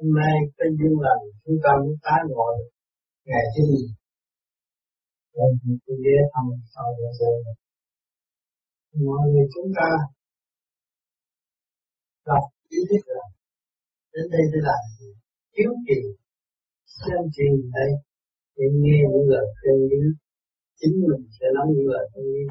Hôm nay cái duyên lành chúng ta muốn tái ngộ ngày thứ gì? Nên tôi ghé thăm sau giờ rồi. Mọi người chúng ta đọc ý thức là đến đây để làm gì? Hiếu kỳ, xem chuyện đây để nghe những lời khuyên lý, chính mình sẽ nắm những lời khuyên lý.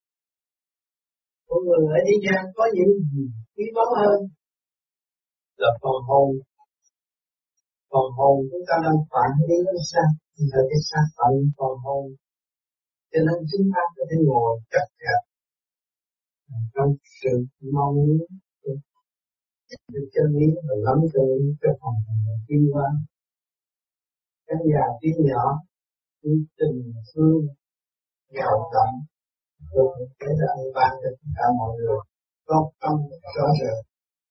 Con người ở thế gian có những gì quý báu hơn là phần hồn. Phần hồn chúng ta đang phản ứng nó sao? Thì là cái xác phận phần hồn. Cho nên chúng ta có thể ngồi chặt chặt trong sự mong muốn được chân lý và lắm chân lý cho phần hồn tiến hóa. Các nhà tí nhỏ với tình thương giàu đậm được cái là ăn ban cho tất cả mọi người có tâm rõ rệt.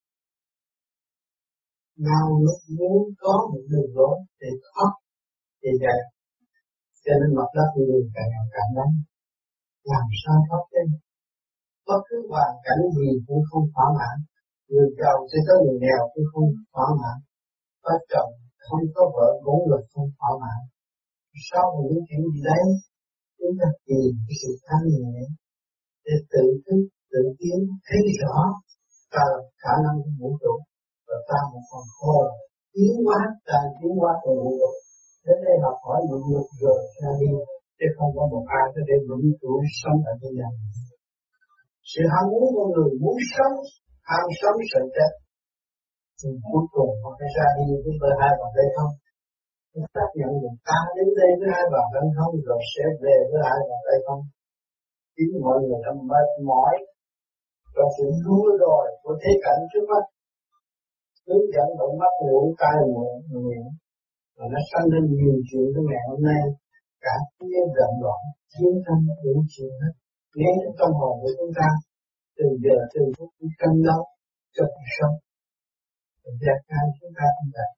Nào lúc muốn có một đường lối để thoát thì vậy, cho nên mặt đất luôn càng ngày càng nóng. Làm sao thoát trên? Bất cứ hoàn cảnh gì cũng không thỏa mãn. Người giàu sẽ tới người nghèo cũng không thỏa mãn. Có chồng không có vợ cũng là không thỏa mãn. Sau những chuyện gì đấy, chúng ta tìm cái sự thanh nhẹ để tự thức, tự tiến, thấy rõ ta là khả năng của vũ trụ và ta một phần hồn tiến hóa, ta tiến hóa của vũ trụ. Đến đây học hỏi những việc rồi ra đi, chứ không có một ai có thể vững tuổi sống ở thế gian. Sự ham muốn của người muốn sống, ham sống sợ chết, thì cuối cùng họ phải ra đi với hai bàn tay không. Chúng ta nhận được ta đến đây với hai bàn tay không, rồi sẽ về với hai bàn tay không. Chính mọi người đã mệt mỏi trong sự đua đòi của thế cảnh trước mắt, hướng dẫn động mắt ngủ tai miệng, và nó sanh lên nhiều chuyện trong ngày hôm nay, cả thế rộng loạn, chiến tranh, những chuyện hết, ngay trong tâm hồn của chúng ta, từ giờ từ phút chúng cân đấu cho cuộc sống, gia can chúng ta không vậy,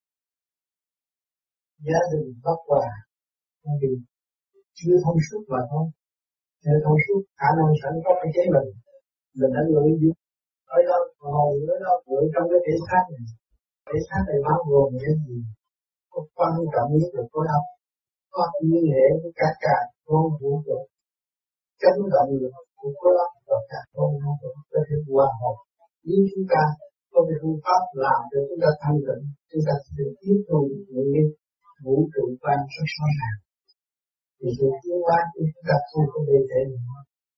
gia đình bất hòa, vì chưa thông suốt mà thôi, chưa thông suốt khả năng sẵn có cái chế mình đã ngửi gì, ở đâu hồn ở đâu ngửi trong cái thể xác này, thể xác này bao gồm cái gì? Có quan trọng nhất là có đâu, có liên hệ với cả con vũ trụ, chấn động lực của khối óc và cả con vũ trụ có thể hòa hợp. Nếu chúng ta có cái phương pháp làm cho chúng ta thanh tịnh, chúng ta sẽ được tiếp thu những cái vũ trụ quan rất rõ ràng. Thì sự tiến hóa của chúng ta không có thể thể nữa.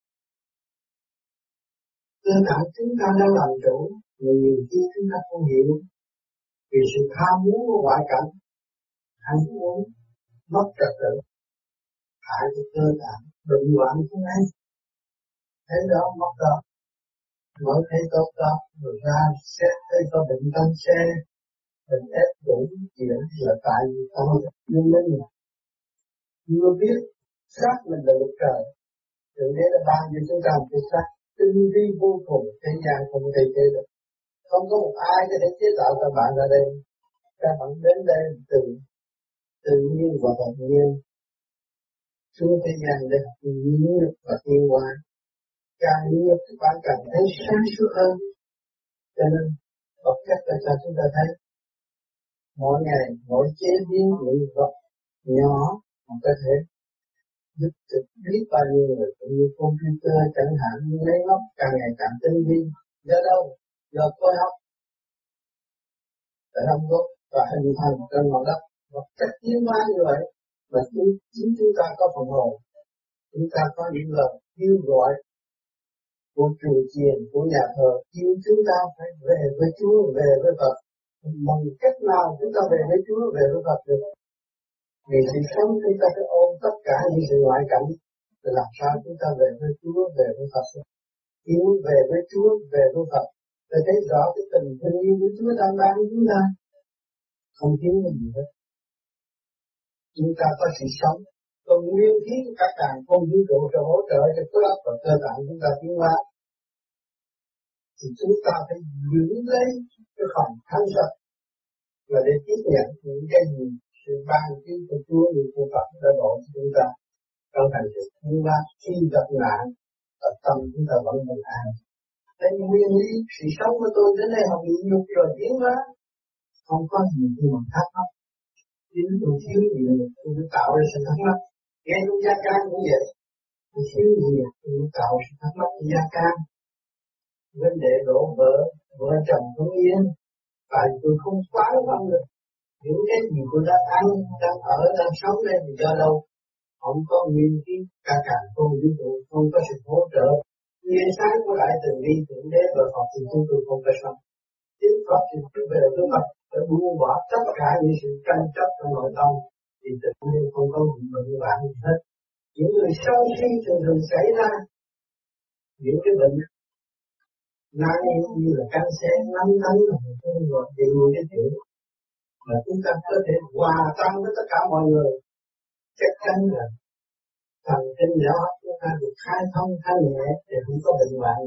Cơ bản chúng ta đang làm chủ, nhưng nhiều khi chúng ta không hiểu vì sự tham muốn của ngoại cảnh, ham muốn mất trật tự, hại cho cơ bản, bệnh hoạn không ai thấy đó mất đó, mới thấy tốt đó, rồi ra xét thấy có bệnh tâm xe, bệnh ép đủ chuyện là tại vì tâm nhân đến mình chưa biết xác mình là lực trời, Thượng Đế đã ban cho chúng ta một cái xác tinh vi vô cùng, thế gian không thể chế được, không có một ai có thể chế tạo các bạn ra đây, các bạn đến đây tự nhiên và tự nhiên. Xuống thế gian để học nhíu và tiến hóa, càng nhíu các bạn càng thấy sáng suốt hơn. Cho nên vật chất là cho chúng ta thấy mỗi ngày mỗi chế biến những vật nhỏ mà có thể giúp được biết bao nhiêu người, cũng như computer chẳng hạn, như máy móc càng ngày càng tinh vi. Do đâu? Do khối óc để đóng góp và hình thành trên mặt đất. Vật chất tiến hóa như vậy mà chính chúng ta có phần hồn, chúng ta có những lời kêu gọi của chùa chiền, của nhà thờ kêu chúng ta phải về với Chúa, về với Phật. Bằng cách nào chúng ta về với Chúa, về với Phật được? Vì sự sống chúng ta phải ôm tất cả những sự ngoại cảnh, để làm sao chúng ta về với Chúa, về với Phật. Yêu về với Chúa, về với Phật, để thấy rõ cái tình thương yêu của Chúa đang ban với chúng ta, không thiếu cái gì hết. Chúng ta có sự sống, còn nguyên khí của các đàn con vũ trụ sẽ hỗ trợ cho khối óc và cơ bản chúng ta tiến hóa. Thì chúng ta phải giữ lấy cái phần thanh sạch và để tiếp nhận những cái gì sự ban chiếu của Chúa như của Phật đã độ cho chúng ta trong hành trình tiến hóa. Khi gặp nạn và tâm chúng ta vẫn bình an. Thế nguyên lý sự sống của tôi đến đây học nhịn nhục rồi tiến hóa, không có gì tôi mà thắc mắc. Chính tôi thiếu gì tôi mới tạo ra sự thắc mắc. Ngay trong gia can cũng vậy. Tôi thiếu gì tôi mới tạo sự thắc mắc trong gia can. Vấn đề đổ vợ chồng không yên. Tại tôi không quá phân được. Những cái gì tôi đang ăn, đang ở, đang sống lên thì do đâu? Không có nguyên khí cả không vũ trụ, không có sự hỗ trợ. Nguyên sáng của đại từ bi thượng đế và Phật thì chúng tôi không có sống. Chính Phật thì cứ về với Phật để buông bỏ tất cả những sự tranh chấp trong nội tâm thì tự nhiên không có bệnh hoạn gì hết. Những người sân si thường xảy ra những cái bệnh nan như là cancer, nấm tánh là một cái loại những cái chuyện mà chúng ta có thể hòa tan với tất cả mọi người. Chắc chắn là thần kinh não óc chúng ta được khai thông thanh nhẹ để không có bệnh hoạn.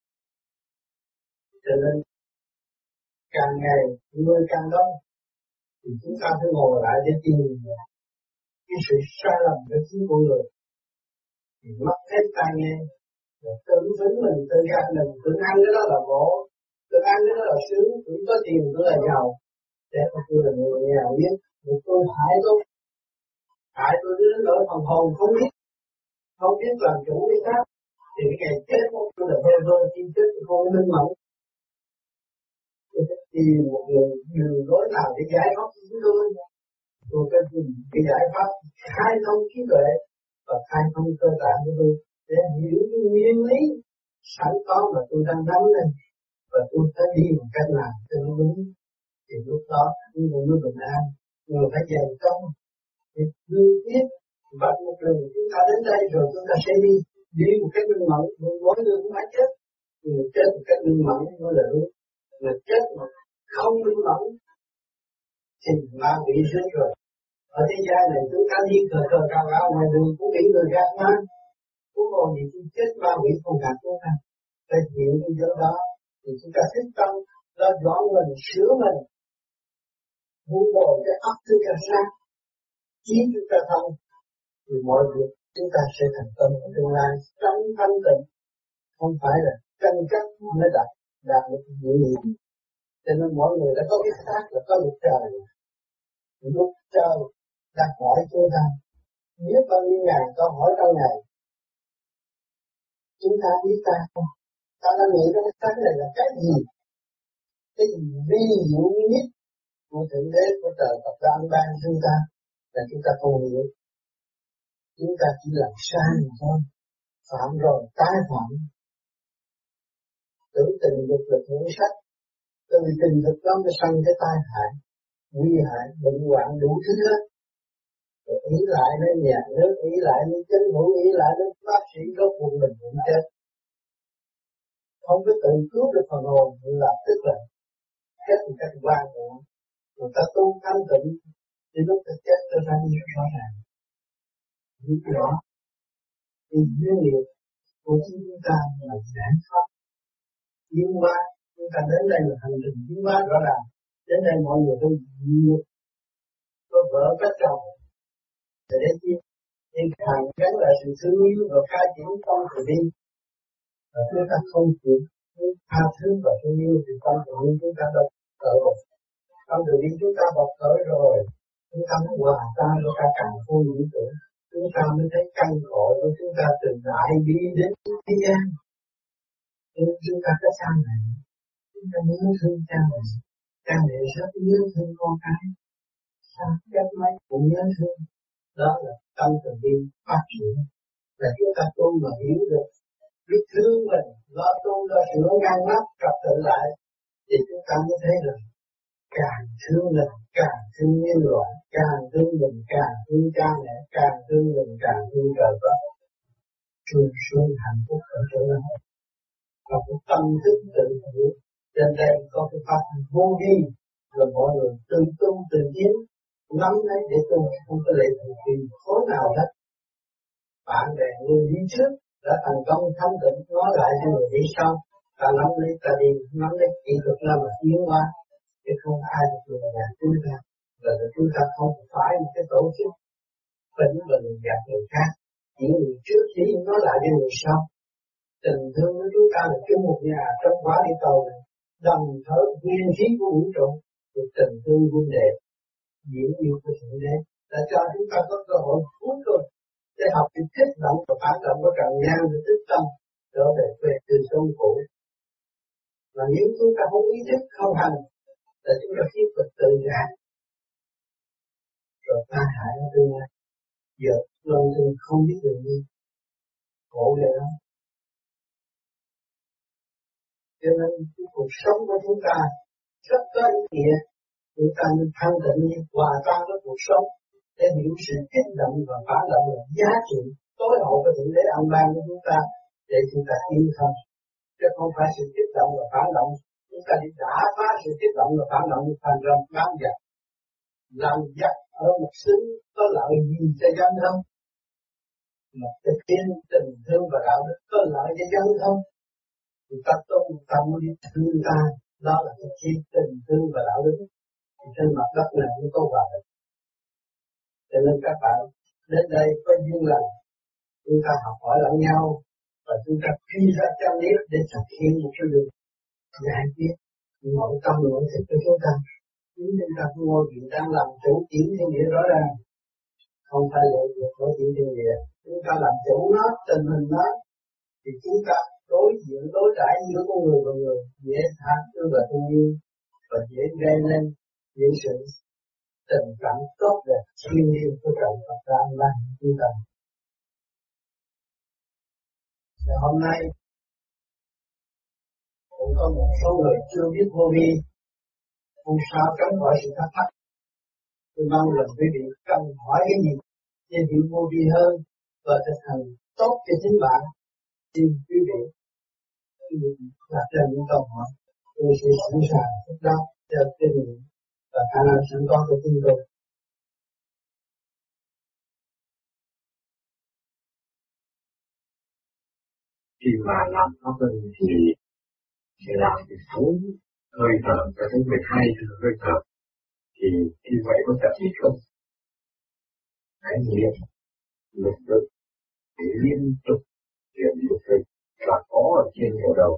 Cho nên càng ngày mưa càng đông thì chúng ta phải ngồi lại để tìm cái sự sai lầm của chính con người. Thì mất hết tai nghe, rồi tự vấn mình, tự gạt mình, tự ăn cái đó là khổ, tự ăn cái đó là sướng, tự có tiền tự là giàu. Để tôi là người nghèo nhất, tôi hại tôi đến nỗi phần hồn không biết làm chủ cái khác. Thì cái ngày chết của tôi là vơ chi chết thì không minh mẫn. Tôi phải tìm một đường lối nào để giải thoát chúng tôi. Tôi phải tìm cái giải pháp khai thông trí tuệ và khai thông cơ tạng của tôi để hiểu cái nguyên lý sẵn có mà tôi đang nắm lên và tôi phải đi một cách làm cho nó đúng. Thì lúc đó tôi mới bình an. Người phải dày công thì đưa biết và một lần chúng ta đến đây rồi chúng ta sẽ đi một cách minh mẫn. Mỗi người cũng phải chết, người chết một cách minh mẫn mới là đúng. Người chết mà không minh mẫn thì ma quỷ chết rồi. Ở thế gian này chúng ta đi cờ cao ngoài đường cũng bị người gạt ma. Cũng còn gì chúng chết ma quỷ không gạt chúng ta. Phải hiểu cái chỗ đó thì chúng ta thích tâm, lo dọn mình, sửa mình, muốn bồi cái óc chúng ta sáng, chiến chúng ta thông, thì mọi việc chúng ta sẽ thành công ở tương lai trong thanh tịnh, không phải là tranh chấp mới đạt được những gì. Cho nên mọi người đã có cái xác là có luật trời. Luật trời đặt hỏi chúng ta biết bao nhiêu ngàn câu hỏi trong ngày. Chúng ta biết ta không? Ta đang nghĩ cái xác này là cái gì? Cái gì vi diệu nhất của Thượng Đế của trời Phật đang ban chúng ta là chúng ta không hiểu. Chúng ta chỉ làm sai thôi, phạm rồi tái phạm. Tưởng tình dục là thượng sách, từ tình dục đó mới sanh cái tai hại, nguy hại, bệnh hoạn đủ thứ hết. Rồi ý lại đến nhà nước, ý lại đến chính phủ, ý lại đến bác sĩ rốt cuộc mình cũng chết. Không có tự cứu được phần hồn là tức là chết một cách quan trọng. Người ta tu thanh tịnh thì lúc ta chết trở ra như rõ ràng. Những cái đó thì duyên nghiệp của chúng ta là giải thoát. Nhưng mà chúng ta đến đây là hành trình tiến hóa rõ ràng. Đến đây mọi người tôi nhiều có vợ có chồng để chi thì càng gắn lại sự thương yêu và khai triển tâm từ bi. Và chúng ta không chịu tha thứ và thương yêu thì tâm từ bi chúng ta đâu cởi rồi. Tâm từ bi chúng ta bộc cởi rồi, chúng ta mới hòa tan với cả càng khôn vũ trụ. Chúng ta mới thấy căn khổ của chúng ta từ đại bi đến thế gian. Nhưng chúng ta có cha mẹ, chúng ta nhớ thương cha mẹ rất nhớ thương con cái, sao các mấy cũng nhớ thương. Đó là tâm từ bi phát triển. Là chúng ta tu mà hiểu được, biết thương mình, lo tu lo sửa ngăn nắp trật tự lại, thì chúng ta mới thấy được càng thương mình, càng thương nhân loại, càng thương mình, càng thương cha mẹ, càng thương mình, càng thương trời Phật. Trường xuân hạnh phúc ở chỗ đó. Và cái tâm thức tự hiểu. Trên đây có cái pháp vô vi, rồi mọi người tự tu tự tiến, nắm lấy để tu, không có lệ thuộc vì khối nào hết. Bạn bè người đi trước đã thành công thanh tịnh, nói lại cho người đi sau. Ta nắm lấy ta đi, nắm lấy kỹ thuật nào mà tiến qua. Chứ không ai được người nhà chúng ta. Là chúng ta không phải một cái tổ chức bệnh gạt người khác. Chỉ người trước chỉ nói lại cho người sau. Tình thương của chúng ta là chung một nhà trong quả địa cầu này, đồng thở nguyên khí của vũ trụ, Cuộc tình thương huynh đệ diễn yêu của Thượng Đế đã cho chúng ta có cơ hội cuối cùng để học cái kích động và phản động của trần gian để thức tâm trở về quê từ sông cũ. Và nếu chúng ta không ý thức không hành là chúng ta tiếp tục tự ngã rồi tai hại ở tương lai. Giờ lần thường không biết đường đi, khổ ghê lắm. Cho nên cái cuộc sống của chúng ta rất có ý nghĩa. Chúng ta nên thanh tịnh hòa tan với cuộc sống để hiểu sự kích động và phản động là giá trị tối hậu của Thượng Đế an ban của chúng ta để chúng ta yên tâm. Chứ không phải sự kích động và phản động. Chúng ta đi đả phá sự kích động và phản động thành ra bán giặc. Làm giặc ở một xứ có lợi gì cho dân không? Một cái thiên tình thương và đạo đức có lợi cho dân không? Người ta tôn tâm đi thương ta, đó là cái chi tình thương và đạo đức. Thì trên mặt đất này cũng có hòa bình. Cho nên các bạn đến đây có duyên lành, chúng ta học hỏi lẫn nhau và chúng ta quy ra chân lý để thực hiện một cái đường giải quyết nội tâm nội thức của chúng ta. Nếu chúng ta không ngồi chuyện đang làm chủ chuyển thiên địa rõ ràng, không phải lệ thuộc với chuyện thiên địa, chúng ta làm chủ nó, tình hình nó, thì chúng ta đối diện đối đãi giữa con người và người dễ tha thứ và thương yêu và dễ gây nên những sự tình cảm tốt đẹp thiên liêng của trời Phật ra ban chúng ta. Và hôm nay cũng có một số người chưa biết vô vi, không sao tránh khỏi sự thắc mắc. Tôi mong là quý vị cần hỏi cái gì để hiểu vô vi hơn và thực hành tốt cho chính bạn. Xin quý vị đặt ra những câu hỏi, tôi sẽ sẵn sàng giúp đáp theo kinh nghiệm và khả năng sẵn có của chúng tôi. Khi mà làm pháp luân thì làm cái số hơi thở cho đến 12 hơi thở thì như vậy có tập gì không? Hãy niệm lục tự để liên tục niệm lục tự và có ở trên bộ đầu.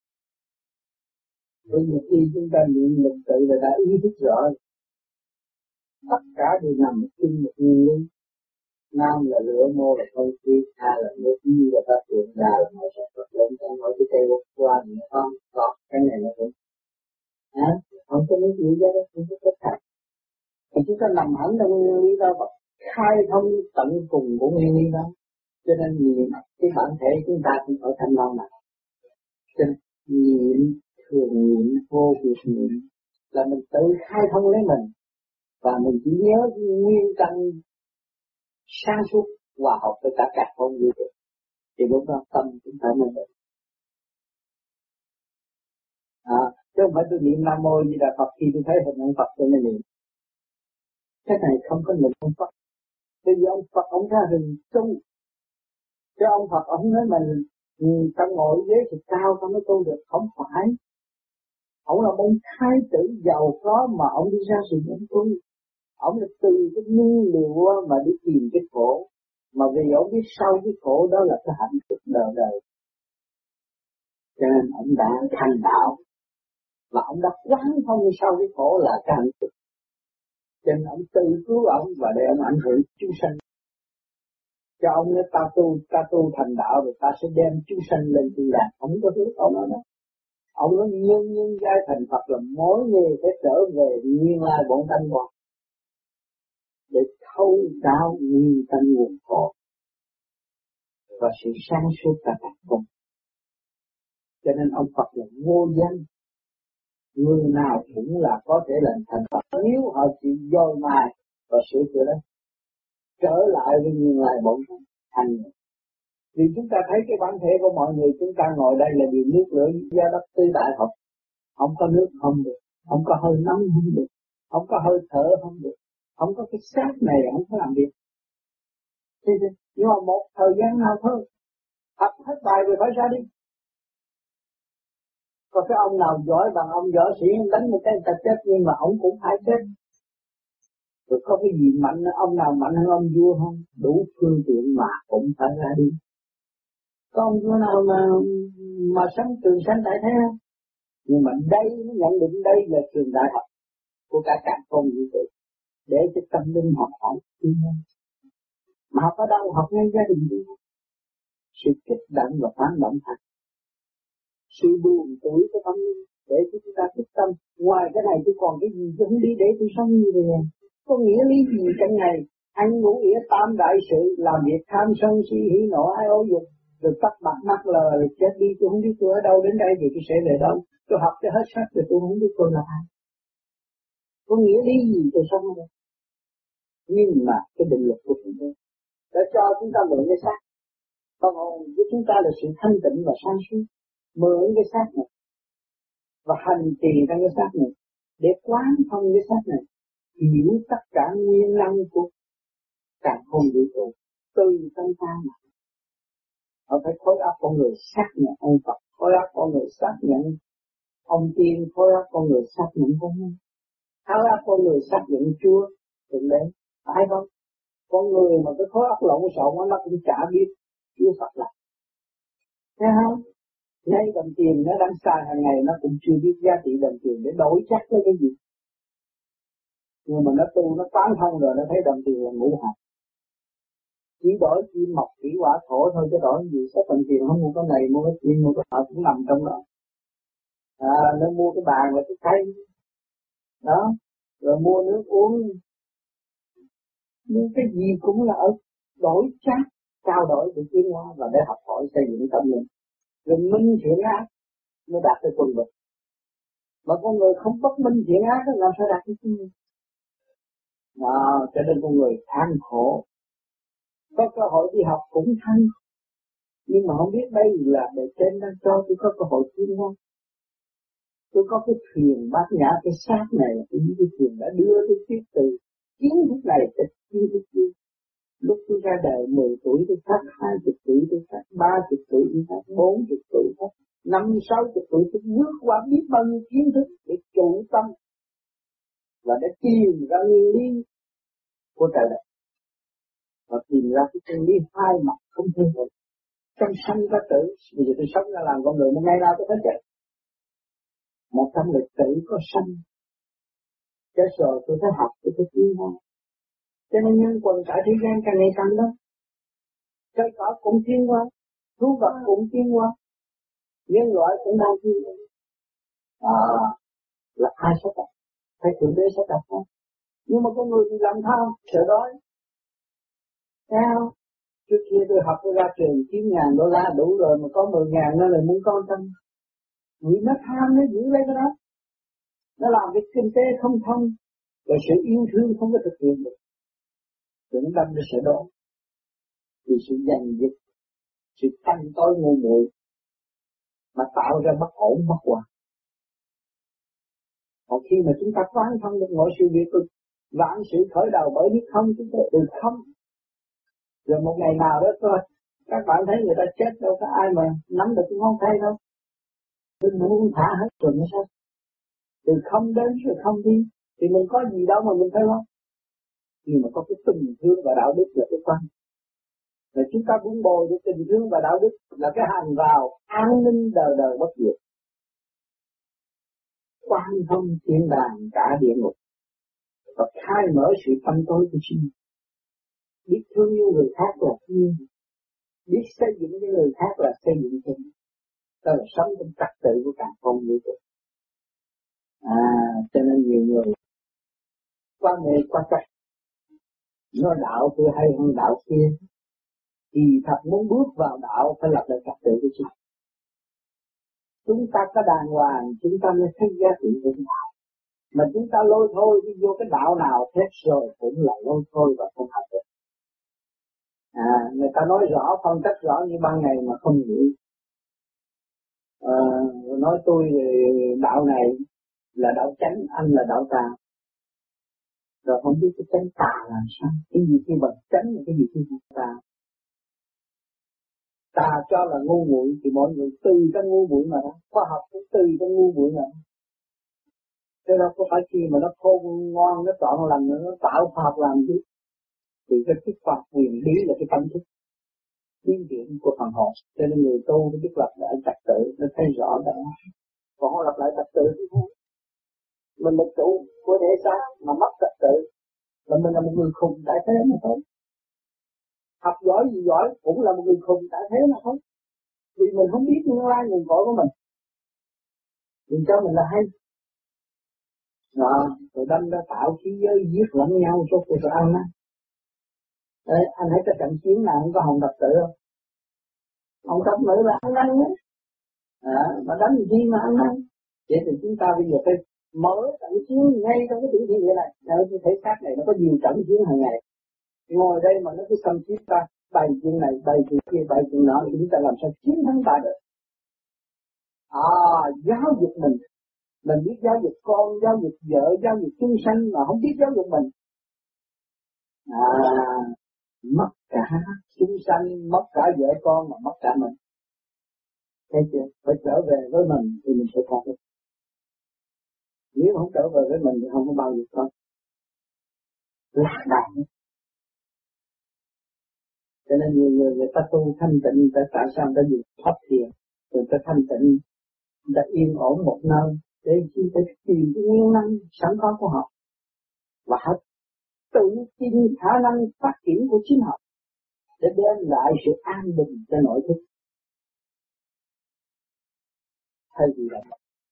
Bởi vì khi chúng ta niệm lục tự là đã ý thức rõ tất cả đều nằm chung một nguyên lý. Nam là lửa, mô là không khí, A là nước, như là ta tượng, Đà là màu sắc vật lên trong mỗi cái cây quốc qua những con cọp, cái này là cũng không có mấy chuyện đó, không có tất cả. Thì chúng ta nằm hẳn trong nguyên lý đó và khai thông tận cùng của nguyên lý đó. Cho nên niệm cái bản thể chúng ta cũng ở thanh long này. Cho nên niệm thường niệm vô việc niệm là mình tự khai thông lấy mình và mình chỉ nhớ nguyên căn sáng suốt hòa hợp với cả không như thế thì lúc đó tâm chúng ta mới được. Chứ không phải tôi niệm Nam Mô Di Đà Phật khi tôi thấy hình ông Phật tôi mới niệm. Cái này không có niệm ông Phật. Bây giờ ông Phật ông ra hình tu, chứ ông Phật ông nói mình ta ngồi ghế thì cao ta mới tu được, không phải. Ông là ông thái tử giàu có mà ông đi ra sự ông tu. Ông là từ cái nguyên liệu mà đi tìm cái khổ, mà vì ông biết sau cái khổ đó là cái hạnh phúc đời. Cho nên ông đã thành đạo và ông đã quán thông sau cái khổ là cái hạnh phúc. Cho nên ông tự cứu ông và để ông ảnh hưởng chúng sanh. Cho ông nói ta tu thành đạo rồi ta sẽ đem chúng sanh lên thiên đàng. Ông có thứ ông nói đó. Ông nói nhân giai thành Phật là mỗi người phải trở về nguyên lai bổn tánh của để thâu đáo nguyên tánh nguồn khổ và sự sáng suốt cả các con. Cho nên ông Phật là vô danh. Người nào cũng là có thể làm thành Phật nếu họ chịu dôi mài và sửa chữa đó, trở lại với nguyên lai bổn thành. Vì chúng ta thấy cái bản thể của mọi người chúng ta ngồi đây là điều nước lửa gió đất tứ đại Phật. Không có nước không được, không có hơi nóng không được, không có hơi thở không được, không có cái xác này không có làm việc. Nhưng mà một thời gian nào thôi, học hết bài rồi phải ra đi. Còn cái ông nào giỏi bằng ông võ sĩ đánh một cái người ta chết nhưng mà ông cũng phải chết. Rồi có cái gì mạnh, ông nào mạnh hơn ông vua không? Đủ phương tiện mà cũng phải ra đi. Có ông vua nào mà sống trường sanh đại thế không? Nhưng mà đây nó nhận định đây là trường đại học. của cả càn khôn vũ trụ để cho tâm linh học hỏi tiến hơn. Mà học ở đâu? Học ngay gia đình đi. Sự kích động và phản động thật, sự buồn tuổi của tâm linh để cho chúng ta thức tâm. Ngoài cái này tôi còn cái gì tôi không đi để tôi sống như vậy? Có nghĩa lý gì cả ngày ăn ngủ ỉa tam đại sự, làm việc tham sân si hỉ nộ ái ố dục, rồi tắt mặt mắt lờ rồi chết đi. Tôi không biết tôi ở đâu đến đây thì tôi sẽ về đâu. Tôi học cho hết sắc rồi tôi không biết tôi là ai. Có nghĩa lý gì tôi sống ở đây? Nhưng mà cái định lực của chúng tôi đã cho chúng ta mượn cái xác. Phần hồn của chúng ta là sự thanh tịnh và sáng suốt. Mượn cái xác này và hành trì trong cái xác này để quán thông cái xác này, hiểu tất cả nguyên năng của cả không vũ trụ từ tâm ta mà. Họ phải khối óc con người xác nhận ông Phật, khối óc con người xác nhận ông Tiên, khối óc con người xác nhận con người, khối óc con người xác nhận Chúa, từng đấy, phải không? Con người mà cái khối óc lộn xộn nó cũng chả biết Chúa Phật là, thấy không? Ngay đồng tiền nó đang xài hàng ngày nó cũng chưa biết giá trị đồng tiền để đổi chắc với cái gì. Nhưng mà nó tu nó quán thông rồi nó thấy đồng tiền là ngũ hành. Chỉ đổi kim mộc thủy hỏa thổ thôi chứ đổi gì. Sao đồng tiền không mua cái này mua cái kia mua cái nọ cũng nằm trong đó. Nó mua cái bàn là cái khay đó, rồi mua nước uống, nhưng cái gì cũng là ở đổi chắc, trao đổi để tiến hóa và để học hỏi xây dựng tâm linh. Rồi minh thiện ác mới đạt được quân bình. Mà con người không bất minh thiện ác làm sao đạt được quân bình? Cho nên con người than khổ. Có cơ hội đi học cũng than, nhưng mà không biết đây là để trên đang cho tôi có cơ hội tiến hóa. Tôi có cái thuyền bát nhã, cái xác này, cái thuyền đã đưa tôi tiếp từ kiến thức này tới kiến thức kia. Lúc tôi ra đời 10 tuổi tôi phát, 20 tuổi tôi phát, 30 tuổi tôi phát, 40 tuổi tôi phát, 50, 60 tuổi tôi bước qua biết bao nhiêu kiến thức để trụ tâm và để tìm ra nguyên lý của trời đất và tìm ra cái chân lý hai mặt không thay đổi. Trong sanh có tử, bây giờ tôi sống ra làm con người một ngày nào tôi phải chết. Một trong lịch tử có sanh, chết rồi tôi phải học, tôi phải tiến hóa. Cho nên nhân quần cả thế gian càng ngày càng đó. Cây cỏ cũng tiến hóa, thú vật cũng tiến hóa, nhân loại cũng đang tiến hóa. Là ai sẽ đặt? Phải Thượng Đế sẽ đặt không? Nhưng mà con người thì làm tham, sợ đói. Sao? Trước kia tôi học tôi ra trường $9,000 đủ rồi mà có 10,000 nó lại muốn con tâm. Vì nó tham nó giữ lấy cái đó. Nó làm cái kinh tế không thông, rồi sự yêu thương không có thực hiện được. Tưởng đâm nó sẽ đổ. Vì sự giành giật, sự tăng tối ngu muội mà tạo ra bất ổn bất hòa. Còn khi mà chúng ta quán thông được mọi sự việc, vạn sự khởi đầu bởi biết không, chúng ta từ không. Rồi một ngày nào đó thôi, các bạn thấy người ta chết đâu có ai mà nắm được cái ngón tay đâu. Mình muốn thả hết rồi mới sao? Từ không đến rồi không đi, thì mình có gì đâu mà mình phải lo. Nhưng mà có cái tình thương và đạo đức là cái quan. Và chúng ta vun bồi được tình thương và đạo đức là cái hàng rào an ninh đời đời bất diệt. Quan thông thiên đàng cả địa ngục và khai mở sự tâm tối của chính. Biết thương yêu người khác là thương, biết xây dựng cho người khác là xây dựng cho mình. Đó là sống trong trật tự của cả con người. Cho nên nhiều người qua mê qua cách nói đạo tôi hay hơn đạo kia, thì thật muốn bước vào đạo phải lập lại trật tự của chính. Chúng ta có đàng hoàng, chúng ta mới thấy giá trị của đạo. Mà chúng ta lôi thôi đi vô cái đạo nào thét rồi cũng là lôi thôi và không học được. Người ta nói rõ, phân tích rõ như ban ngày mà không hiểu. Nói tôi đạo này là đạo chánh, anh là đạo tà. Rồi không biết cái chánh tà làm sao, cái gì khi bằng chánh, cái gì khi bằng tà. Tà cho là ngu muội thì mọi người từ trong ngu muội mà đó, khoa học cũng từ trong ngu muội mà. Thế đó có phải khi mà nó khôn ngoan, nó trọn lành, nó tạo khoa học làm gì? Thì cái thức khoa học quyền lý là cái tâm thức tiến triển của phần hồn. Cho nên người tu nó biết lập lại trật tự, nó thấy rõ đó. Còn họ lập lại trật tự thì thôi. Mình là chủ của thể xác mà mất trật tự là mình là một người khùng tại thế mà thôi. Học giỏi gì giỏi cũng là một người khùng tại thế mà thôi. Vì mình không biết nguyên lai nguồn cội của mình cho mình là hay. Rồi đâm ra tạo khí giới giết lẫn nhau số cuộc rồi ăn á. Đấy, anh thấy cái trận chiến nào không có hồng đập tự không? Hồng đập tự là ăn năn ấy. Mà đánh gì mà ăn năn? Vậy thì chúng ta bây giờ phải mở trận chiến ngay trong cái tiểu thiên địa này. Ở cái thể xác này nó có nhiều trận chiến hàng ngày. Ngồi đây mà nó cứ xâm chiếm ta, bày chuyện này, bày chuyện kia, bày chuyện nọ, thì chúng ta làm sao chiến thắng ta được? Giáo dục mình biết giáo dục con, giáo dục vợ, giáo dục chúng sanh mà không biết giáo dục mình. Mất cả chúng sanh, mất cả vợ con mà mất cả mình. Thấy chưa? Phải trở về với mình thì mình sẽ có được. Nếu không trở về với mình thì không có bao giờ có. Lạc đạo. Cho nên nhiều người ta tu thanh tịnh, tại sao người ta dùng pháp thiền, người ta thanh tịnh, người ta yên ổn một nơi để chúng ta tìm cái nguyên năng sẵn có của họ và họ tự tin khả năng phát triển của chính họ để đem lại sự an bình cho nội thức. Thay vì là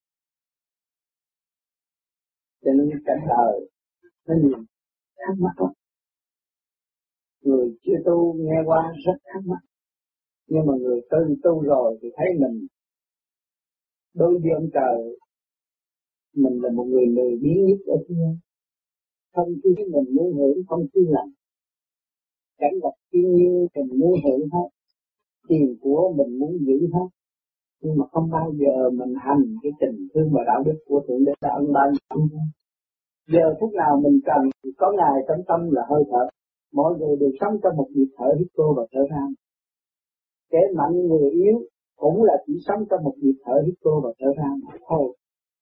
cho nên cảnh đời nó nhiều thắc mắc lắm. Người chưa tu nghe qua rất thắc mắc, nhưng mà người tu rồi thì thấy mình đối với ông trời, mình là một người lười biếng nhất ở thế gian. Không cứ mình muốn hưởng, không cứ làm. Cảnh vật thiên nhiên mình muốn hưởng hết, tiền của mình muốn giữ hết, nhưng mà không bao giờ mình hành cái tình thương và đạo đức của Thượng Đế đã ân ban. Giờ phút nào mình cần thì có Ngài trong tâm là hơi thở. Mọi người đều sống trong một nhịp thở hít vô và thở ra. Kẻ mạnh người yếu cũng là chỉ sống trong một nhịp thở hít vô và thở ra thôi.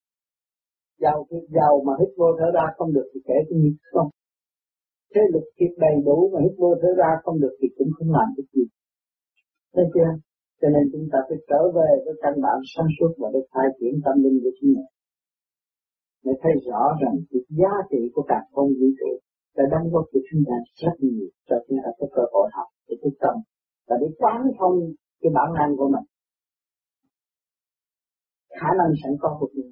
Giàu mà hít vô thở ra không được thì kể cái gì không. Thế lực thiệt đầy đủ mà hít vô thở ra không được thì cũng không làm được gì. Thấy chưa? Cho nên chúng ta phải trở về với căn bản sáng suốt và để khai triển tâm linh của chính mình. Để thấy rõ rằng cái giá trị của cả không vũ trụ đã đóng góp cho chúng ta rất nhiều cho chúng ta có cơ hội học để thức tâm và để quán thông cái bản năng của mình, khả năng sẵn có của mình.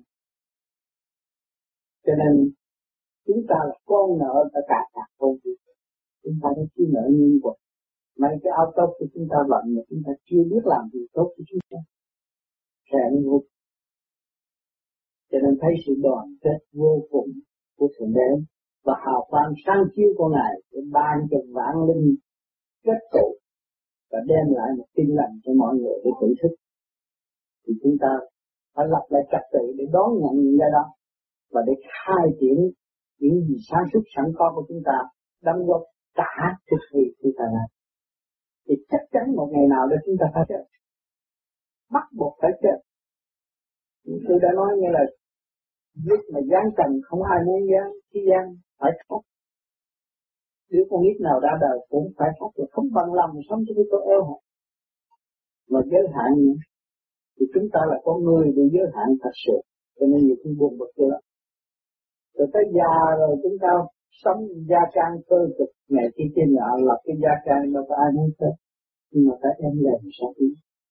Cho nên chúng ta là con nợ ở cả không vũ trụ, chúng ta đã chịu nợ nhân quả. Mấy cái áo tốt của chúng ta vận mà chúng ta chưa biết làm gì tốt cho chúng ta, rèn ngục. Cho nên thấy sự đoàn kết vô cùng của Thượng Đế và hào quang sáng chiếu của Ngài để ban cho vạn linh kết tụ và đem lại một tin lành cho mọi người để tự thức. Thì chúng ta phải lập lại trật tự để đón nhận những cái đó và để khai triển những gì sáng suốt sẵn có của chúng ta đóng góp cả thực hiện của ta này. Thì chắc chắn một ngày nào đó chúng ta phải chết, bắt buộc phải chết. Tôi đã nói như là giết mà gian trần không ai muốn gian, khi gian phải khóc. Đứa con nít nào ra đời cũng phải khóc, rồi không bằng lòng sống cho cái tôi eo hẹp. Mà giới hạn thì chúng ta là con người bị giới hạn thật sự, cho nên nhiều khi buồn bực vậy lắm. Rồi tới già rồi chúng ta sống gia trang cơ cực ngày kia trên nọ lập cái gia trang đâu có ai muốn chết, nhưng mà các em làm sao đi?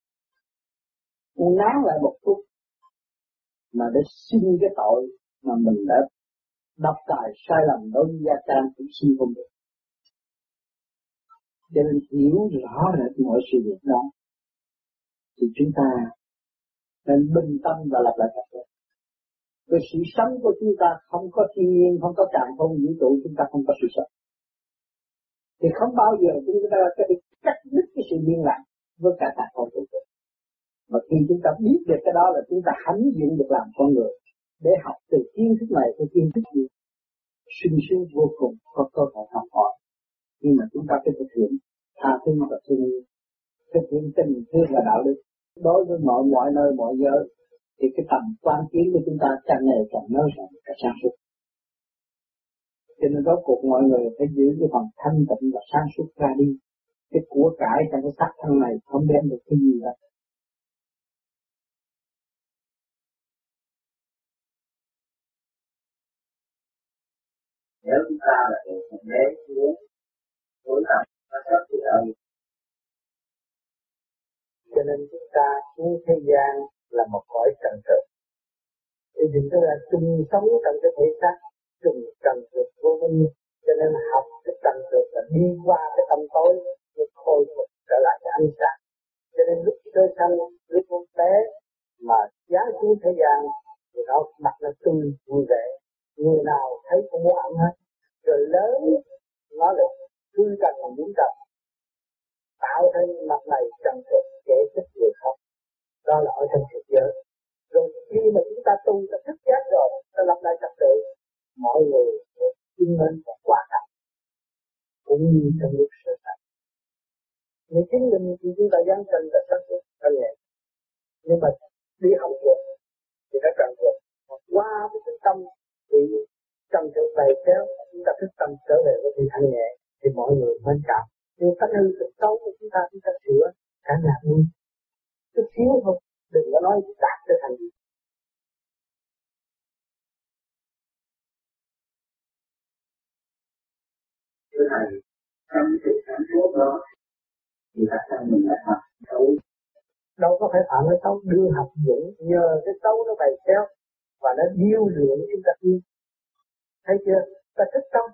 Nán lại một phút mà để xin cái tội mà mình đã đọc tài sai lầm đối với gia trang cũng xin không được. Cho nên hiểu rõ rệt mọi sự việc đó thì chúng ta nên bình tâm và lập lại trật tự. Cái sự sống của chúng ta không có thiên nhiên, không có càn khôn vũ trụ, chúng ta không có sự sống. Thì không bao giờ chúng ta có thể cắt đứt cái sự liên lạc với cả càn khôn vũ trụ. Mà khi chúng ta biết được cái đó là chúng ta hãnh diện được làm con người để học từ kiến thức này tới kiến thức gì. Sung sướng vô cùng, có cơ hội học hỏi. Nhưng mà chúng ta phải thực hiện tha thứ và thương yêu, thực hiện tình thương và đạo đức đối với mọi nơi mọi giới, thì cái tầm quan kiến của chúng ta càng ngày càng nới rộng và sáng suốt. Cho nên rốt cuộc mọi người phải giữ cái phần thanh tịnh và sáng suốt ra đi. Cái của cải trong cái xác thân này không đem được cái gì hết. nếu chúng ta là một thượng đế muốn đối lập nó rất thì ân. Cho nên chúng ta xuống thế gian là một cõi trần thực. Vì chúng ta chung sống trong cái thể xác chung trần thực vô minh, cho nên học cái trần thực là đi qua cái tâm tối để khôi phục trở lại cái ánh sáng. Cho nên lúc sơ sanh, lúc con bé mà giáng xuống thế gian thì nó mặt nó tươi vui vẻ, người nào thấy cũng muốn ẩm hết. Rồi lớn nó được tươi trần mà muốn trần, tạo thành mặt này trần thực kể thích người không. Đó là ở trong thế giới. Rồi khi mà chúng ta tu, ta thức giác rồi, ta lập lại trật tự, mọi người sẽ chứng minh và quả thật, cũng như trong lúc sơ sanh. Nếu chính mình thì chúng ta giáng sinh là sáng suốt, ta nhẹ. Nhưng mà đi học được thì đã cần được. Qua với cái tâm thì trong sự bày kéo, chúng ta thức tâm trở về với sự thanh nhẹ thì mọi người mới cảm. Nhưng tất hư sự xấu của chúng ta sửa cả nhà luôn. Chút xíu thôi, đừng có nói đạt trở thành gì. Thưa Thầy, trong sự sáng suốt đó thì tại sao mình lại học xấu? Đâu có phải phạm cái xấu, đưa học dũng nhờ cái xấu nó bày kéo và nó điêu luyện chúng ta đi. Thấy chưa? Ta thích tâm.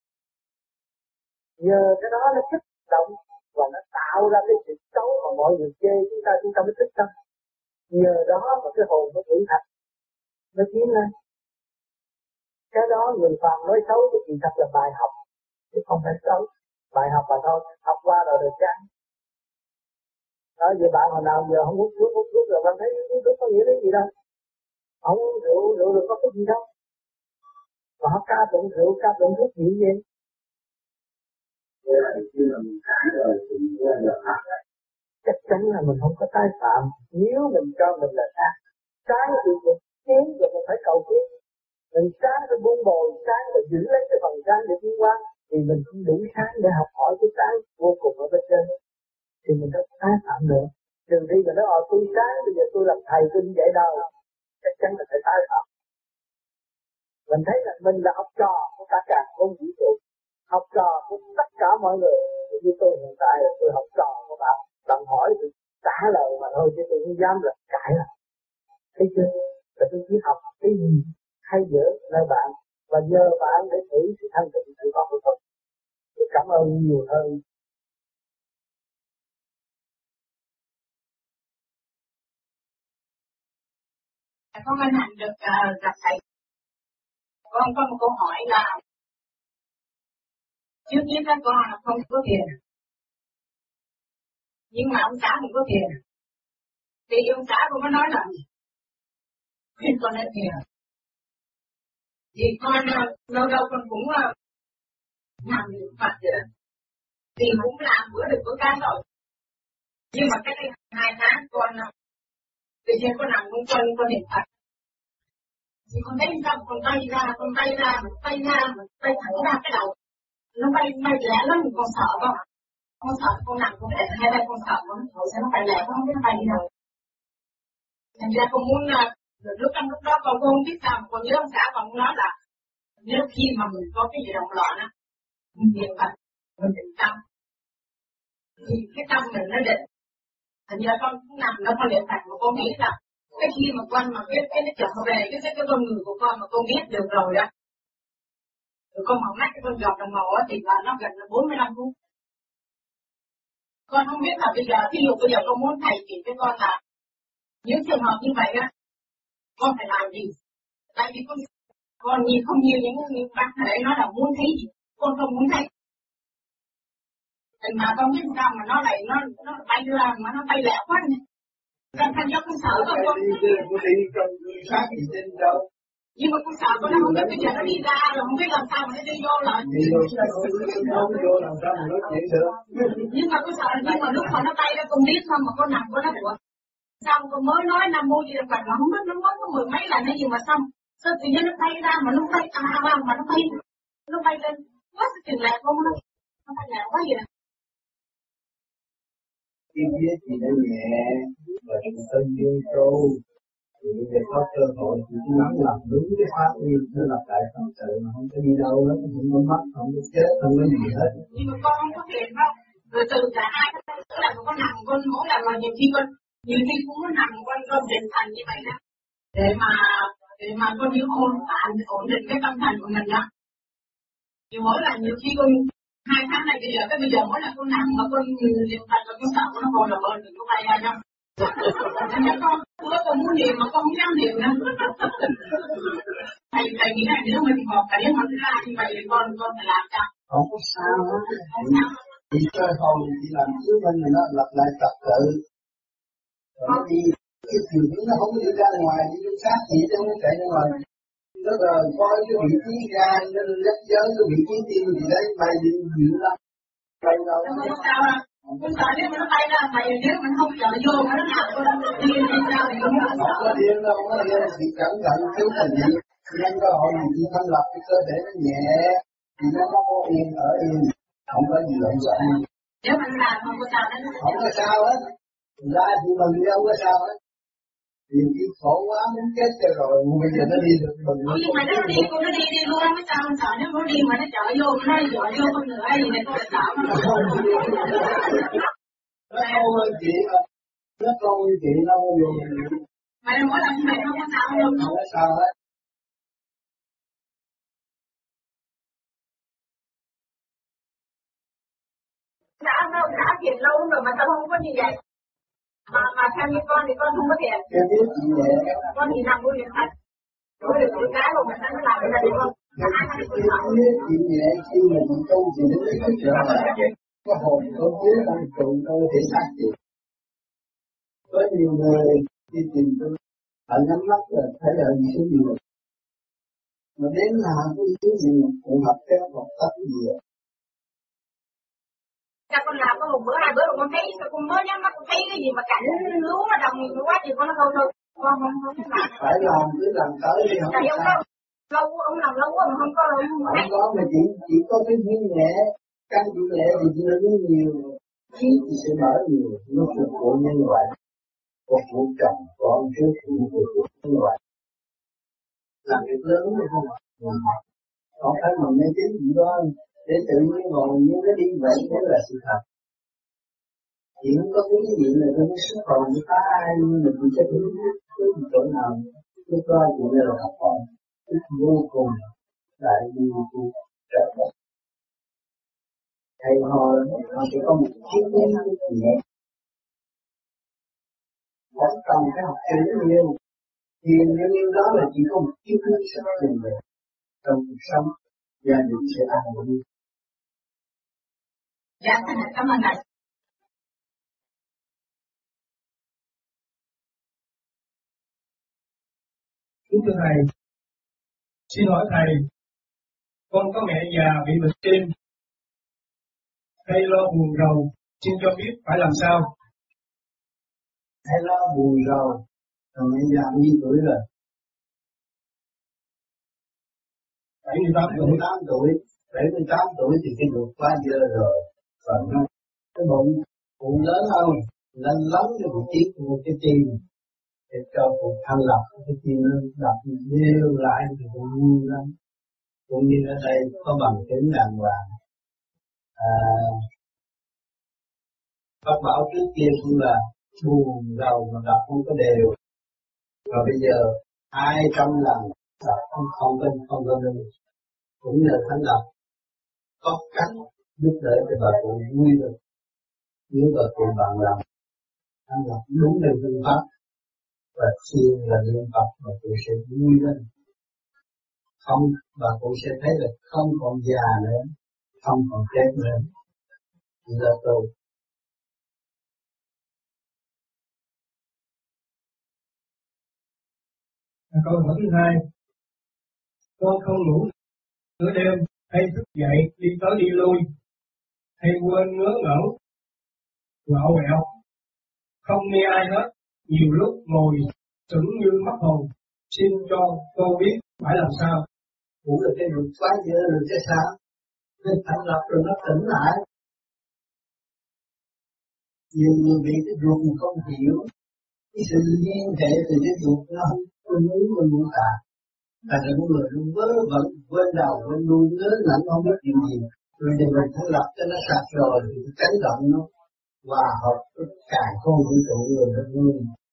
Nhờ cái đó nó kích động và nó tạo ra cái sự xấu mà mọi người chê chúng ta mới thích tâm. Nhờ đó mà cái hồn nó trưởng thành, nó tiến lên. Cái đó người phạm nói xấu thì chỉ thật là bài học, chứ không phải xấu. Bài học mà thôi, học qua rồi được chăng? Đó, vậy bạn hồi nào giờ không hút thuốc rồi bạn thấy hút thuốc có nghĩa đến gì đâu. Không uống rượu được có cái gì đâu. Mà họ ca tụng rượu, ca tụng thuốc gì vậy? Vậy là khi mà mình thả rồi thì mình quên được ác. Chắc chắn là mình không có tái phạm. Nếu mình cho mình là ác, sáng thì mình tiến rồi mình phải cầu tiến. Mình sáng rồi buông bồi, sáng rồi giữ lấy cái phần sáng để tiến qua. Thì mình không đủ sáng để học hỏi cái sáng vô cùng ở bên trên. Thì mình đã tái phạm nữa. Trừ khi mình nói tôi sáng, bây giờ tôi làm thầy tôi dạy đâu. Chắc chắn là phải tái phạm. Mình thấy là mình là học trò của tất cả không vũ trụ, học trò của tất cả mọi người. Như tôi hiện tại là tôi học trò của bạn, bạn hỏi tôi trả lời mà thôi chứ tôi không dám là cãi là. Thấy chưa? Là tôi chỉ học cái gì hay dở nơi bạn và nhờ bạn để thử sự thanh tịnh tự có của tôi. Tôi cảm ơn nhiều hơn. Con hân hạnh được gặp thầy. Con có một câu hỏi là trước nhất các con là không có tiền, nhưng mà ông xã cũng có tiền. Thì ông xã cũng có nói là khuyên con lên tiền. Thì con lâu lâu con cũng làm việc Phật vậy. Thì cũng làm bữa được bữa cái rồi. Nhưng mà cái 2 tháng con tự nhiên con nằm con niệm Phật. Thì con thấy sao con tay ra, tay thẳng ra cái đầu. Nó bay lẻ lắm, con sợ không? Con sợ con nằm con để hai tay con sợ nó thổi sẽ nó bay lẻ, con không biết nó bay đi đâu. Thành ra con muốn lúc đó con không biết sao, con nhớ ông xã con nói là nếu khi mà mình có cái gì động loạn á, mình niệm Phật, mình định tâm, thì cái tâm mình nó định. Thành ra con cũng nằm đó con niệm Phật mà con nghĩ là cái khi mà con mà biết cái nó trở về cái con người của con mà con biết được rồi đó. Rồi con mở mắt cái con giọt đồng màu á thì là nó gần là 45 phút. Con không biết là bây giờ, ví dụ bây giờ con muốn thầy chỉ cho con là những trường hợp như vậy á, con phải làm gì? Tại vì con nhìn không nhiều những bác thể nói là muốn thấy gì, con không muốn thấy. Mà con biết sao mà nó lại nó bay ra mà nó bay lẹ quá nè. Thành ra con sợ con đi trong sát thì trên đâu. Nhưng mà con sợ con nó không biết bây giờ nó đi ra rồi không biết làm sao mà nó đi vô lại. Đi vô vô làm sao mà nói chuyện được. Nhưng mà con sợ, nhưng mà lúc mà nó bay ra con biết không mà con nằm con nó buồn. Xong con mới nói Nam Mô Di Đà Phật mà không biết nó mới có 10 mấy lần hay gì mà xong. Sao tự nhiên nó bay ra mà nó bay mà nó bay lên quá sự chừng lẹ không nó bay lẹ quá vậy. Khi biết thì nó nhẹ và chúng ta vô tu Thì để có cơ hội thì cứ nắm làm đúng cái pháp đi, nó lập lại phần sự mà không có đi đâu đó, không có mất, không có chết, không có gì hết. Nhưng mà con không có tiền đâu. Rồi từ cả hai cái là con nằm con mỗi lần mà nhiều khi cũng có nằm con định thành như vậy đó. Để mà con hiểu ổn định cái tâm thần của mình đó. Thì mỗi lần nhiều khi con 2 tháng này bây giờ mỗi lần con nằm mà con niệm Phật và con sợ nó còn là ơn thì con bay ra đâu. Nên con con muốn niệm mà con không dám niệm nữa. Thầy nghĩ là nếu mình học phải nếu mà ra như vậy thì con phải làm sao? Không có sao hết. Chỉ cơ hồn chỉ làm trước mình nó lập lại trật tự. Rồi nó đi cái chiều hướng nó không có đi ra ngoài, đi trong sát gì chứ không chạy ra ngoài. Nó rồi coi cái vị trí ra, nó lấp giới cái vị trí tim gì đấy, bay đi dữ lắm. Bay đâu đó. Không sao à. Con sợ nếu mà nó bay ra vậy nếu mình không sợ vô mà nó làm con điên hay sao thì không có. Không có điên đâu, không có điên, chỉ cẩn thận chút là gì. Nhân cơ hội mình chỉ thanh lập cái cơ thể nó nhẹ, thì nó có yên ở yên, không có gì lộn xộn. Nếu mình làm không có sao hết. Không có sao hết. Ra thì mình đi đâu có sao hết. Vì cái khổ quá muốn chết rồi, bây giờ nó đi được mình. Nhưng mà nó đi luôn mới sao mình sợ nếu nó đi mà nó chọi vô con nữa gì này con sợ nó. Nó không hơn chị mà. Nó không hơn chị nó không vô. Mà mỗi lần mày không có sao đâu. Không có sao hết. Đã thiền lâu rồi mà tao không có như vậy. Mà theo như con thì con không có thiền. Em biết chị nhẹ. Con thì nằm vô điện thoại. Tôi được cái rồi mà nó làm cái này không? Chị nhẹ khi mà chị tu thì nó mới có trở lại. Có hồn có vía đang trụ cơ thể xác chị. Có nhiều người đi tìm tôi, họ nhắm mắt là thấy là gì số gì. Mà đến nào có ý gì cũng học theo học tập gì vậy. Sao con làm có một bữa 2 bữa rồi con thấy con mới nhắm mắt con thấy cái gì mà cảnh lúa nó đồng quá thì con nó thôi con không làm. Phải làm cứ làm tới đi không sao. Lâu ông làm lâu quá mà không có đâu. Không có mà chỉ có cái duyên nhẹ, căn duyên nhẹ thì chỉ là duyên nhiều, khí thì sẽ mở nhiều, nó phục vụ nhân loại, phục vụ chồng con trước thì phục vụ nhân loại. Làm việc lớn hay không? Không phải mình nên chính gì đó để tự nhiên ngồi như nó đi vậy mới là sự thật. Chỉ không có cái gì là tôi mới xuất hồn với ta ai nhưng mà tôi sẽ biết cái chỗ nào lúc đó chỉ là học hỏi vô cùng đại bi trở lại. Thầy họ sẽ có một chiếc nhẫn nhẹ. Không cần cái học thiền nhiều. Thiền như đó là chỉ có một chiếc nhẫn sắp dừng về. Trong cuộc sống, gia đình sẽ an vui. Dạ, cảm ơn thầy. Kính thưa thầy, xin hỏi thầy, con có mẹ già bị bệnh tim, hay lo buồn rầu, xin cho biết phải làm sao? Hay lo buồn rầu, rồi mẹ già bao nhiêu tuổi rồi? 78 tuổi. 78 tuổi thì cái ruột quá dơ rồi. Và nó cái bụng lớn hơn, nên lắm cái vị trí của cái tim. Để cho cuộc thanh lập cái tim nó đập đều lại thì cũng vui lắm. Cũng như ở đây có bằng chứng đàng hoàng. Pháp bảo trước kia cũng là buồn rầu mà đập không có đều. Và bây giờ 200 lần đập không có đều. Cũng nhờ thanh lập có cách giúp đỡ cho bà cụ vui được. Nếu bà cụ bằng lòng thanh lập đúng theo phương pháp và siêng là niệm Phật và cụ sẽ vui lên. Không, bà cụ sẽ thấy là không còn già nữa, không còn chết nữa. Chỉ là tôi. Câu hỏi thứ hai, con không ngủ nửa đêm hay thức dậy đi tới đi lui, hay quên ngớ ngẩn, quạo quẹo, không nghe ai hết, nhiều lúc ngồi sững như mất hồn, xin cho cô biết phải làm sao? Ngủ là cái ruột quá dơ rồi chứ sao? Nên thanh lập rồi nó tỉnh lại. Nhiều người bị cái ruột không hiểu, cái sự liên hệ từ cái dục nó không muốn tạ. Thành ra con người luôn vớ vẩn, quên đầu, quên đuôi, ngớ ngẩn không biết chuyện gì. Rồi thì mình phải lập cho nó sạch rồi, thì cái chấn động nó hòa hợp với càng không vũ trụ người nó vui.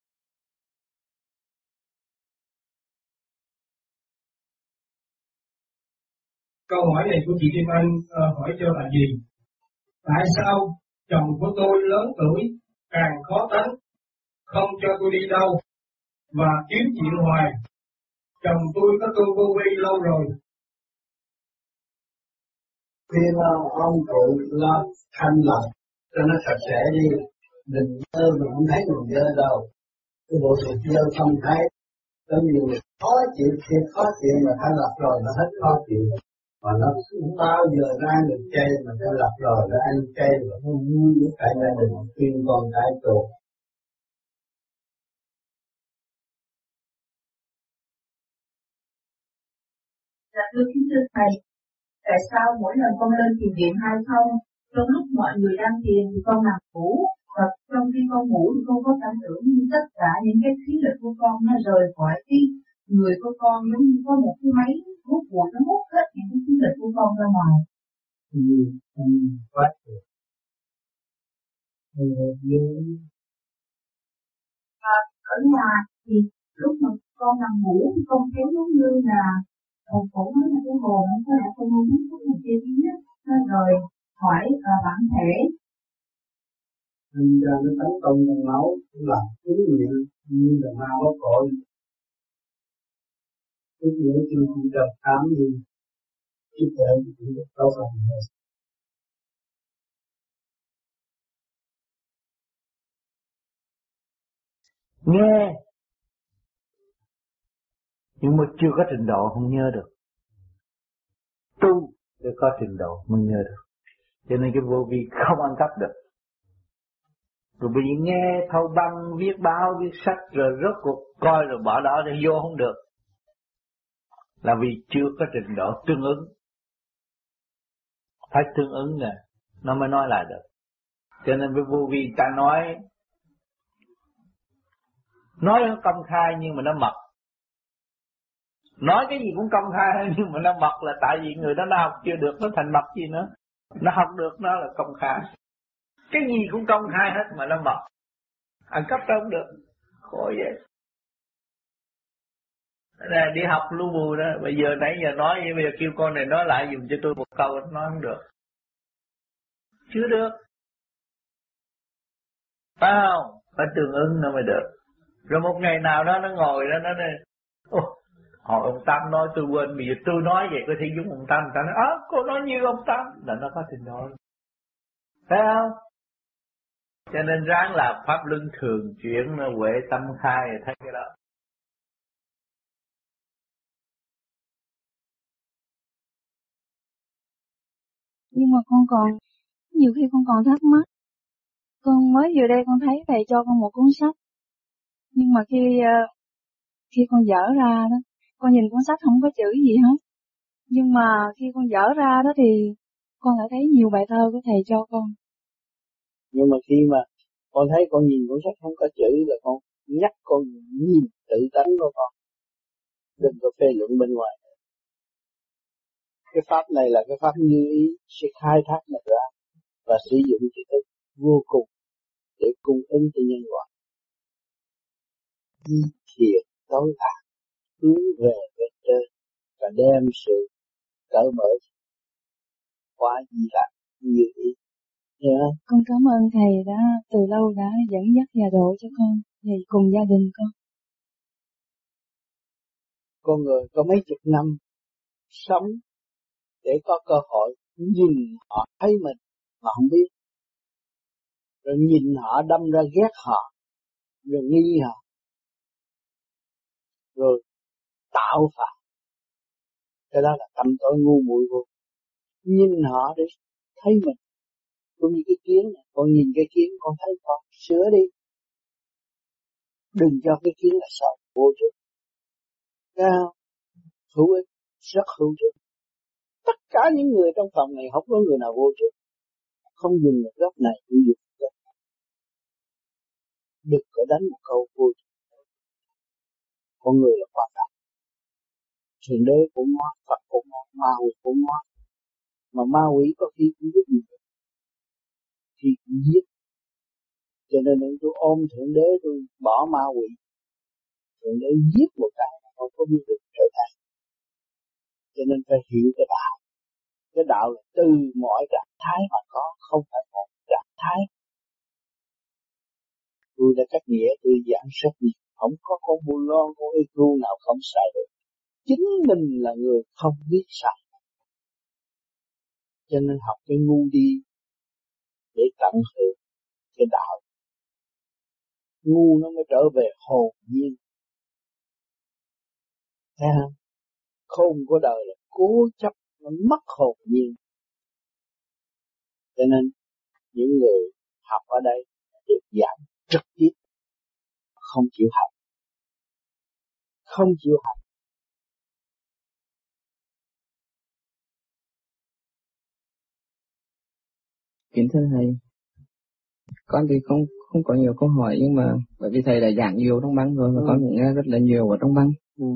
Câu hỏi này của chị Kim Anh hỏi cho là gì? Tại sao chồng của tôi lớn tuổi, càng khó tánh, không cho tôi đi đâu, và kiếm chuyện hoài? Chồng tôi có tu vô vi lâu rồi. Khuyên ông cụ lo thanh lọc cho nó sạch sẽ đi. Đừng dơ mình không thấy mình dơ đâu. Cái bộ sự dơ không thấy. Có nhiều người khó chịu, khi khó chịu mà thanh lọc rồi nó hết khó chịu. Mà nó không bao giờ ra được chay mà thanh lọc rồi nó ăn chay và nó vui với cả gia đình khuyên con cái tù. Dạ thưa kính thưa thầy, tại sao mỗi lần con lên thiền viện hay không, trong lúc mọi người đang thiền thì con nằm ngủ, và trong khi con ngủ thì con có cảm tưởng như tất cả những cái khí lực của con nó rời khỏi cái người của con, giống như có một cái máy hút bụi nó hút hết những cái khí lực của con ra ngoài. Quá Ở nhà thì lúc mà con nằm ngủ thì con thấy giống như là cũng nói là cái hồn nó có lẽ con muốn chút một kia kia rồi hỏi bản thể. Nên ra nó tấn công trong máu, nó làm cứu nguyện như là ma báo cội. Chút nữa khi chị đọc khám gì, chút nữa chị được đau lòng hơn. Nghe nhưng mà chưa có trình độ không nhớ được. Tu để có trình độ mới nhớ được. Cho nên cái vô vi không ăn cắp được. Rồi bị nghe thâu băng, viết báo, viết sách rồi rốt cuộc coi rồi bỏ đó thì vô không được. Là vì chưa có trình độ tương ứng. Phải tương ứng nè, nó mới nói lại được. Cho nên với vô vi ta nói nó công khai nhưng mà nó mật. Nói cái gì cũng công khai nhưng mà nó mật là tại vì người đó nó học chưa được, nó thành mật gì nữa. Nó học được nó là công khai. Cái gì cũng công khai hết mà nó mật. Ăn cắp đâu cũng được. Khổ vậy. Nè, đi học lưu bù đó. Bây giờ nãy giờ nói vậy, bây giờ kêu con này nói lại dùng cho tôi một câu, nói không được. Chưa được. Phải không? Phải tương ứng nó mới được. Rồi một ngày nào đó nó ngồi đó nó nói hồi ông Tam nói tôi quên, bây giờ tôi nói vậy có thể giống ông Tam. Ta nói cô nói như ông Tam là nó có trình độ. Phải không? Cho nên ráng làm pháp luân thường chuyển, nó huệ tâm khai rồi thấy cái đó. Nhưng mà con còn, nhiều khi con còn thắc mắc. Con mới vừa đây con thấy thầy cho con một cuốn sách. Nhưng mà khi con dở ra đó, con nhìn cuốn sách không có chữ gì hết. Nhưng mà khi con dở ra đó thì con lại thấy nhiều bài thơ của thầy cho con. Nhưng mà khi mà con thấy con nhìn cuốn sách không có chữ là con nhắc con nhìn tự tánh của con. Đừng có phê luận bên ngoài. Cái pháp này là cái pháp như ý sẽ khai thác mình ra và sử dụng tri thức vô cùng để cung ứng cho nhân loại. Di thiện tối ác hướng về bên trên và đem sự cởi mở qua di lạc như ý. Yeah. Con cảm ơn thầy đã từ lâu đã dẫn dắt và độ cho con và cùng gia đình con. Con người có mấy chục năm sống để có cơ hội nhìn họ thấy mình mà không biết, rồi nhìn họ đâm ra ghét họ, rồi nghi họ, rồi tạo phạt. Cái đó là tâm tối ngu muội vô. Nhìn họ để thấy mình. Cũng như cái kiến này, con nhìn cái kiến con thấy con sửa đi. Đừng cho cái kiến là sợ vô trước. Cao, hữu ích, rất hữu ích. Tất cả những người trong phòng này không có người nào vô trước. Không dùng một góc này, cũng dùng một góc này. đừng có đánh một câu vui. Con người là quan trọng. Thượng đế cũng ngon, Phật cũng ngon, ma quỷ cũng ngon. Mà ma quỷ có khi cũng giết người, khi cũng giết. Cho nên tôi ôm Thượng đế, tôi bỏ ma quỷ. Thượng đế giết một cái không có biết được trở thành. Cho nên phải hiểu cái đạo. Cái đạo là từ mọi trạng thái mà có, không phải một trạng thái. Tôi đã cắt nghĩa, tôi giảng rất nhiều. Không có con buôn lon, con ego nào không xài được. Chính mình là người không biết xài. Cho nên học cái ngu đi để tận hưởng cái đạo. Ngu nó mới trở về hồn nhiên. Thấy không? Khôn của đời là cố chấp, nó mất hồn nhiên. Cho nên những người học ở đây được giảng trực tiếp, không chịu học. Không chịu học. Kính thưa thầy, con thì không có nhiều câu hỏi, nhưng mà bởi vì thầy đã giảng nhiều trong băng rồi, và con cũng nghe rất là nhiều ở trong băng.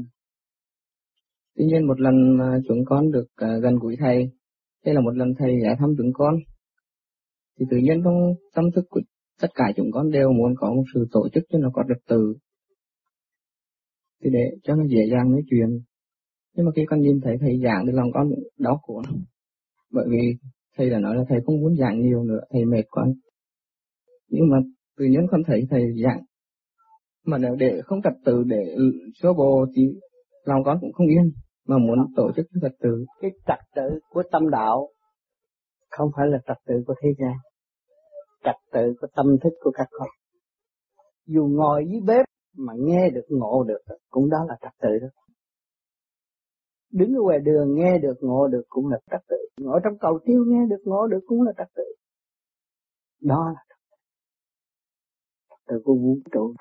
Tuy nhiên một lần mà chúng con được gần gũi thầy, hay là một lần thầy ghé thăm chúng con, thì tự nhiên trong tâm thức của tất cả chúng con đều muốn có một sự tổ chức cho nó có trật tự, thì để cho nó dễ dàng nói chuyện. Nhưng mà khi con nhìn thấy thầy giảng thì lòng con cũng đau khổ lắm. Bởi vì thầy đã nói là thầy không muốn giảng nhiều nữa, thầy mệt quá. Nhưng mà tự nhiên con thấy thầy giảng mà nếu để không trật tự, để xóa bồ thì lòng con cũng không yên, mà muốn tổ chức trật tự. Cái trật tự của tâm đạo không phải là trật tự của thế gian. Trật tự của tâm thức của các con. Dù ngồi dưới bếp mà nghe được ngộ được cũng đó là trật tự đó. Đứng ở ngoài đường nghe được ngộ được cũng là trật tự. Ngồi trong cầu tiêu nghe được ngộ được cũng là trật tự. Đó là trật tự của vũ trụ.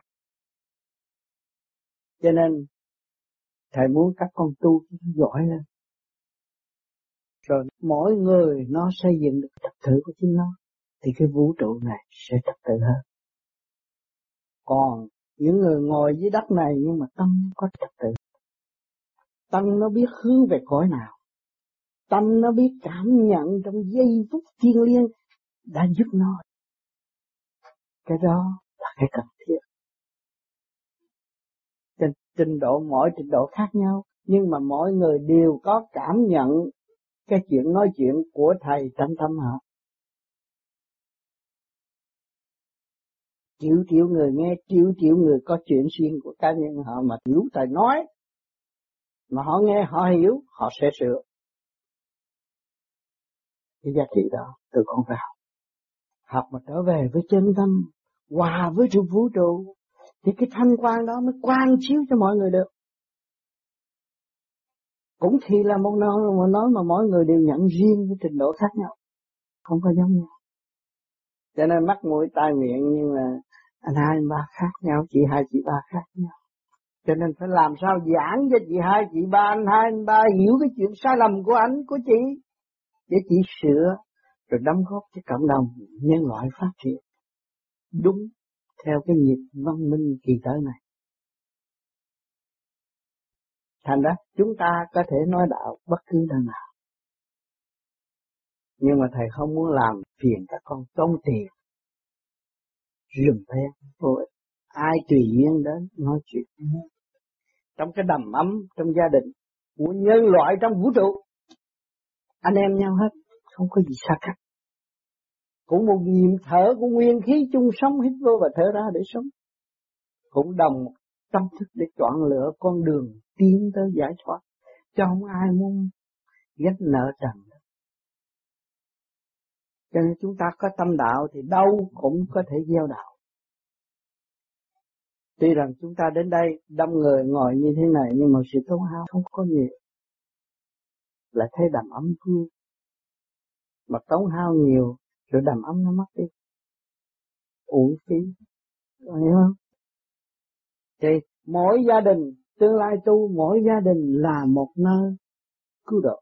Cho nên thầy muốn các con tu giỏi lên. Rồi mỗi người nó xây dựng được trật tự của chính nó, thì cái vũ trụ này sẽ trật tự hơn. Còn những người ngồi dưới đất này nhưng mà tâm nó có trật tự. Tâm nó biết hướng về cõi nào. Tâm nó biết cảm nhận trong giây phút thiêng liêng đã giúp nó. Cái đó là cái cần thiết. Trên trình độ, mỗi trình độ khác nhau, nhưng mà mỗi người đều có cảm nhận cái chuyện nói chuyện của thầy trong tâm họ. Triệu người nghe, triệu người có chuyện xuyên của cá nhân họ, mà hiểu thầy nói mà họ nghe, họ hiểu, họ sẽ sửa. Cái giá trị đó từ con vào học mà trở về với chân tâm, hòa với sự vũ trụ, thì cái thanh quan đó mới quang chiếu cho mọi người được. Cũng thì là một nói mà mỗi người đều nhận riêng cái trình độ khác nhau, không có giống nhau. Cho nên mắt mũi tai miệng, nhưng mà anh hai anh ba khác nhau, chị hai chị ba khác nhau. Cho nên phải làm sao giảng cho chị hai chị ba, anh hai anh ba hiểu cái chuyện sai lầm của anh, của chị, để chị sửa, rồi đóng góp cho cộng đồng nhân loại phát triển đúng theo cái nhịp văn minh kỳ tới này. Thành ra chúng ta có thể nói đạo bất cứ nơi nào, nhưng mà thầy không muốn làm phiền các con tốn tiền rừng phèn vô ích. Ai tùy duyên đến nói chuyện trong cái đầm ấm trong gia đình của nhân loại trong vũ trụ, anh em nhau hết, không có gì xa cách. Cũng một nhịp thở của nguyên khí chung sống, hít vô và thở ra để sống. Cũng đồng tâm thức để chọn lựa con đường tiến tới giải thoát, cho không ai muốn gánh nợ trần. Cho nên chúng ta có tâm đạo thì đâu cũng có thể gieo đạo. Tuy rằng chúng ta đến đây đông người ngồi như thế này, nhưng mà sự tốn hao không có nhiều, lại thấy đầm ấm vui. Mà tốn hao nhiều rồi đầm ấm nó mất đi, uổng phí, hiểu không? Thì mỗi gia đình tương lai tu, mỗi gia đình là một nơi cứu độ.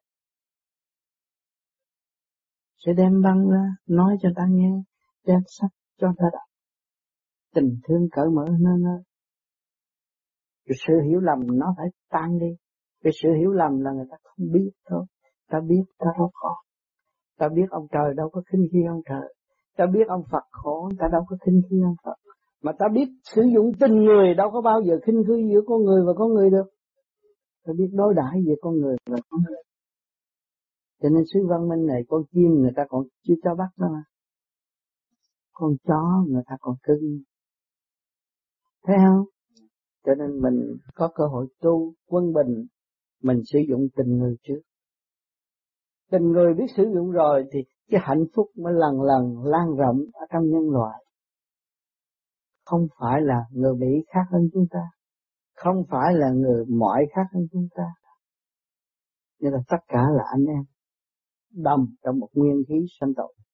Sẽ đem băng ra nói cho ta nghe, đem sách cho ta đọc, tình thương cởi mở nó cái sự hiểu lầm nó phải tan đi. Cái sự hiểu lầm là người ta không biết thôi. Ta biết ta đâu có. Ta biết ông trời đâu có khinh khi ông trời. Ta biết ông Phật khổ, ta đâu có khinh khi ông Phật. Mà ta biết sử dụng tình người đâu có bao giờ khinh khi giữa con người và con người được. Ta biết đối đãi giữa con người và con người. Cho nên sự văn minh này, con chim người ta còn chưa cho bắt đâu mà. Con chó người ta còn cưng. Thấy không? Cho nên mình có cơ hội tu quân bình, mình sử dụng tình người trước. Tình người biết sử dụng rồi thì cái hạnh phúc mới lần lần lan rộng ở trong nhân loại. Không phải là người Mỹ khác hơn chúng ta, không phải là người mọi khác hơn chúng ta. Nên là tất cả là anh em, đồng trong một nguyên khí sanh tồn.